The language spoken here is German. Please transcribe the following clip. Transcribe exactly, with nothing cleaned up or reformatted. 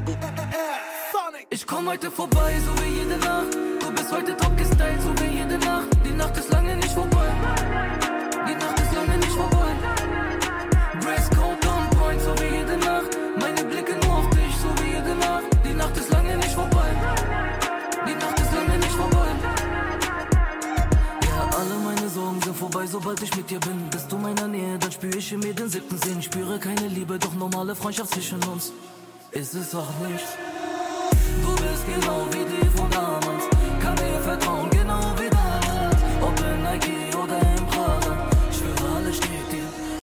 Ich komm heute vorbei, so wie jede Nacht. Du bist heute top gestylt, so wie jede Nacht. Die Nacht ist lange nicht vorbei. Die Nacht ist lange nicht vorbei. Dresscode on point, so wie jede Nacht. Meine Blicke nur auf dich, so wie jede Nacht. Die Nacht ist lange nicht vorbei. Die Nacht ist lange nicht vorbei. Ja, alle meine Sorgen sind vorbei, sobald ich mit dir bin. Bist du meiner Nähe, dann spüre ich in mir den siebten Sinn. Spüre keine Liebe, doch normale Freundschaft zwischen uns ist es auch nicht. Du bist genau wie die von damals.